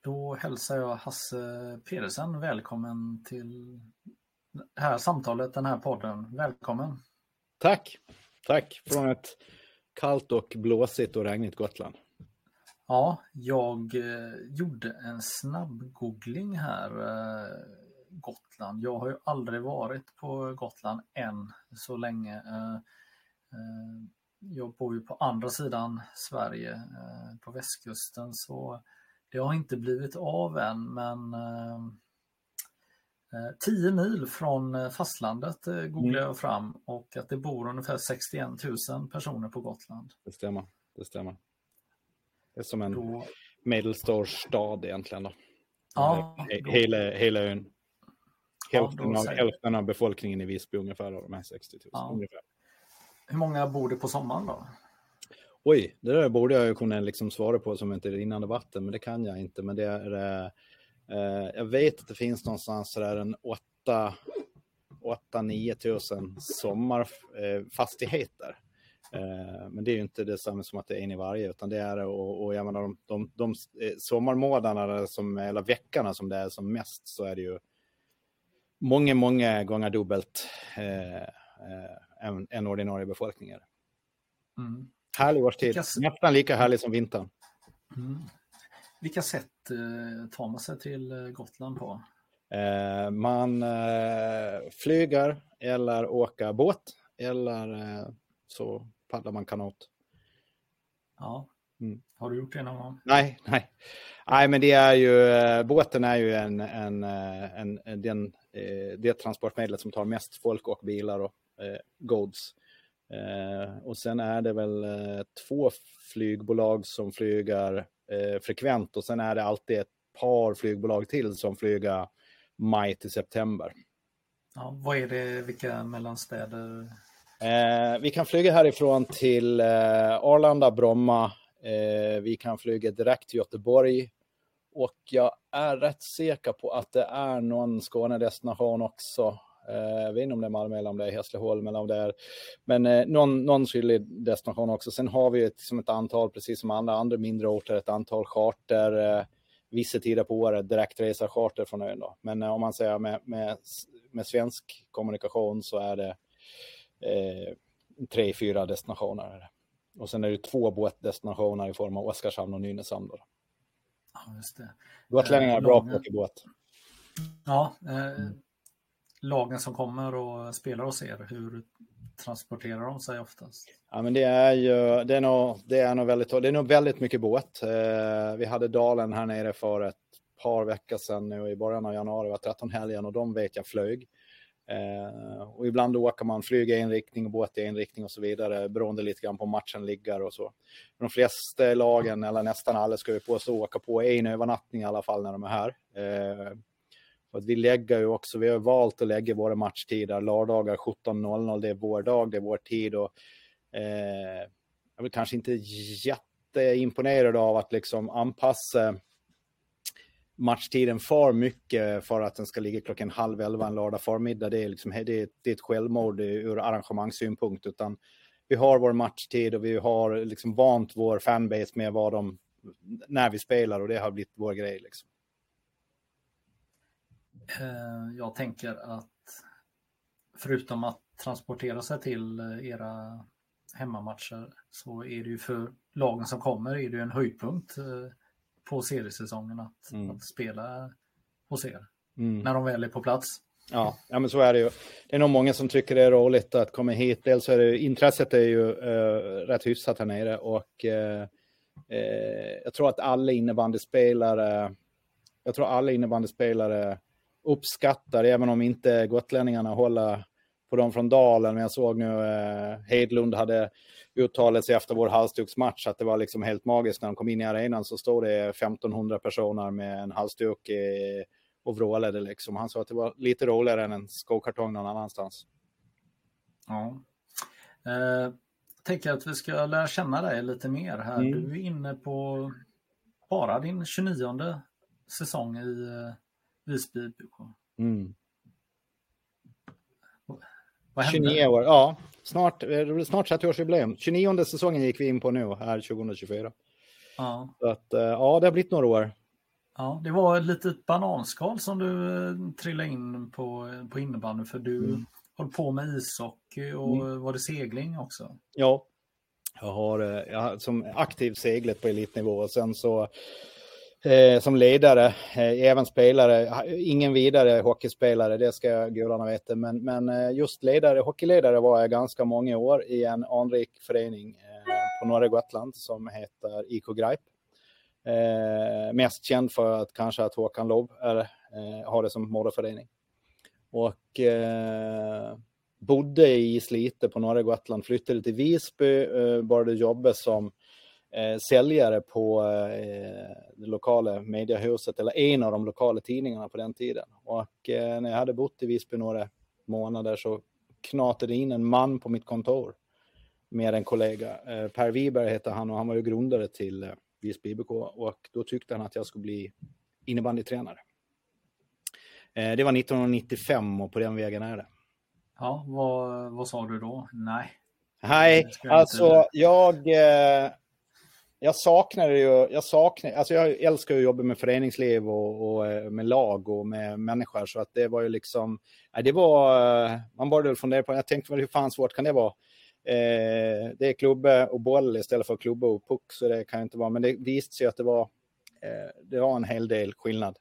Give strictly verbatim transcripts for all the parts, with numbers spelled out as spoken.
Då hälsar jag Hasse Pedersen välkommen till det här samtalet, den här podden. Välkommen. Tack. Tack från ett kallt och blåsigt och regnigt Gotland. Ja, jag eh, gjorde en snabb googling här. Eh, Gotland. Jag har ju aldrig varit på Gotland än så länge. Eh, eh, jag bor ju på andra sidan Sverige, eh, på västkusten, så det har inte blivit av än, men eh, tio mil från fastlandet eh, googlar jag fram, och att det bor ungefär sextioen tusen personer på Gotland. Det stämmer, det stämmer. Det är som en då... medelstor stad egentligen då. Ja, då... Hela, hela ön. Hälften, ja, av, hälften av befolkningen i Visby ungefär, av de här sextio tusen. Ja. Ungefär. Hur många bor det på sommaren då? Oj, det där borde jag ju kunna liksom svara på som inte är rinnande vatten, men det kan jag inte. Men det är, eh, jag vet att det finns någonstans där en åtta nio tusen sommarfastigheter. Eh, men det är ju inte detsamma som att det är en i varje, utan det är, och, och jag menar, de, de, de sommarmånaderna som, eller veckorna som det är som mest, så är det ju många, många gånger dubbelt eh, eh, en, en ordinarie befolkning. Mm. Härlig årstid. Vilka... Nästan lika härlig som vintern. Mm. Vilka sätt eh, tar man sig till Gotland på? Eh, man eh, flyger eller åker båt, eller eh, så paddlar man kanot. Ja. Mm. Har du gjort det någon gång? Nej, nej. Nej, men det är ju, båten är ju en, en, en, en den, det transportmedlet som tar mest folk och bilar och eh, gods. Eh, och sen är det väl eh, två flygbolag som flyger eh, frekvent, och sen är det alltid ett par flygbolag till som flyger maj till september. Ja, vad är det, vilka mellanstäder? Eh, vi kan flyga härifrån till eh, Arlanda, Bromma. Eh, vi kan flyga direkt till Göteborg, och jag är rätt säker på att det är någon Skåne-destination också. Jag vet inte om det är Malmö eller om det är Hässleholm eller om det är, men eh, någon, någon sydlig destination också. Sen har vi ett, som ett antal, precis som andra, andra mindre orter, ett antal charter, eh, vissa tider på året, direktresa charter från ön då. Men eh, om man säger med, med, med svensk kommunikation så är det eh, tre, fyra destinationer. Och sen är det två båtdestinationer i form av Oskarshamn och Nynäshamn då. Ja, just det. Gotlänningar är bra på att åka båt. Ja, eh, mm. Lagen som kommer och spelar och ser, hur transporterar de sig oftast? Ja, men det är ju det är nog, det är nog väldigt det är nog väldigt mycket båt. Eh, vi hade Dalen här nere för ett par veckor sedan nu i början av januari, var tretton helgen, och de vet jag flög. Eh, och ibland åker man flyg i en riktning och båt i en riktning och så vidare, beroende lite grann på matchen ligger och så. De flesta lagen, eller nästan alla, ska vi på så åka på en övernattning i alla fall när de är här. Eh, Att vi lägger ju också, vi har valt att lägga våra matchtider lördagar sjutton noll noll, det är vår dag, det är vår tid, och eh, jag vill kanske inte jätteimponerad av att liksom anpassa matchtiden för mycket för att den ska ligga klockan halv elva en lördag förmiddag. Det är liksom det är, det är ett självmord ur arrangemangssynpunkt, utan vi har vår matchtid och vi har liksom vant vår fanbase med vad de, när vi spelar, och det har blivit vår grej liksom. Jag tänker att förutom att transportera sig till era hemmamatcher, så är det ju för lagen som kommer är det ju en höjdpunkt på seriesäsongen att, mm. att spela hos er mm. när de väl är på plats. Ja, ja, men så är det ju. Det är nog många som tycker det är roligt att komma hit. Dels är det, intresset är ju uh, rätt hyfsat här nere, och uh, uh, jag tror att alla innebandyspelare jag tror alla innebandyspelare uppskattar, även om inte gotlänningarna håller på dem från Dalen. Men jag såg nu eh, Hedlund hade uttalat sig efter vår halsduksmatch att det var liksom helt magiskt när de kom in i arenan, så stod det femtonhundra personer med en halsduk eh, och vrålade liksom. Han sa att det var lite roligare än en skokartong någon annanstans. Ja. Eh, tänker att vi ska lära känna dig lite mer här. Mm. Du är inne på bara din tjugonionde säsong i eh, Visby. Mm. Vad hände? tjugonio år, ja. Snart, snart trettio-årsjubileum. tjugonionde säsongen gick vi in på nu, här tjugohundratjugofyra. Ja. Så att, ja, det har blivit några år. Ja, det var ett litet bananskal som du eh, trillade in på, på innebandy, för du Mm. höll på med ishockey och Mm. var det segling också? Ja, jag har, eh, jag har som aktiv seglet på elitnivå och sen så eh, som ledare, eh, även spelare, ingen vidare hockeyspelare, det ska gudarna veta, men, men eh, just ledare, hockeyledare var jag ganska många år i en anrik förening eh, på norra Gotland som heter I K Greip. Eh, mest känd för att kanske att Håkan Loob är, eh, har det som moderförening. Och eh, bodde i Slite på norra Gotland, flyttade till Visby, eh, började jobba som eh, säljare på eh, det lokala mediehuset, eller en av de lokala tidningarna på den tiden. Och eh, när jag hade bott i Visby några månader så knatade in en man på mitt kontor med en kollega. Eh, Per Wiberg heter han och han var ju grundare till eh, Visby I B K, och då tyckte han att jag skulle bli innebandytränare. Eh, det var nittonhundranittiofem och på den vägen är det. Ja, vad, vad sa du då? Nej. Nej, Det ska jag alltså inte- jag, eh, jag saknar ju, jag saknar, alltså jag älskar att jobba med föreningsliv och, och eh, med lag och med människor, så att det var ju liksom, nej, det var, eh, man började väl fundera på, jag tänkte väl hur fan svårt kan det vara? Eh, det är klubba och boll istället för klubba och puck, så det kan ju inte vara, men det visste sig att det var, eh, det var en hel del skillnad.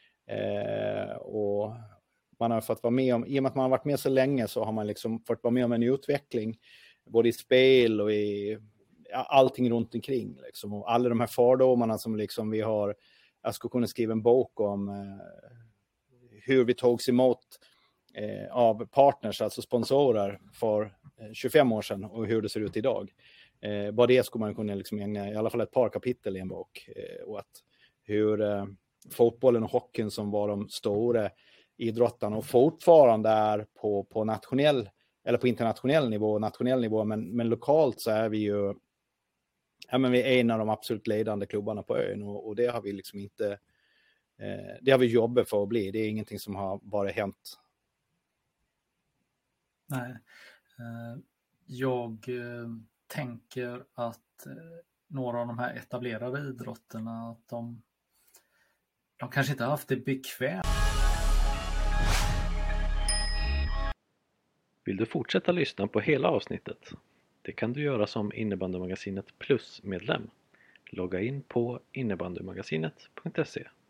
Eh, och man har fått vara med om, i och med att man har varit med så länge så har man liksom fått vara med om en utveckling både i spel och i ja, allting runt omkring liksom. Och alla de här fördomarna som liksom vi har, jag skulle kunna skriva en bok om eh, hur vi togs emot eh, av partners, alltså sponsorer för eh, tjugofem år sedan och hur det ser ut idag. Eh, bara det skulle man kunna liksom ägna i alla fall ett par kapitel i en bok eh, och att hur eh, fotbollen och hockeyn som var de stora idrottarna och fortfarande är på, på nationell eller på internationell nivå, nationell nivå, men, men lokalt så är vi ju ja, men vi är en av de absolut ledande klubbarna på ön, och, och det har vi liksom inte eh, det har vi jobbat för att bli. Det är ingenting som har bara hänt. Nej. Eh, Jag eh, tänker att eh, några av de här etablerade idrotterna, att de, de kanske inte har haft det bekvämt. Vill du fortsätta lyssna på hela avsnittet? Det kan du göra som Innebandymagasinet Plus-medlem. Logga in på innebandymagasinet punkt se.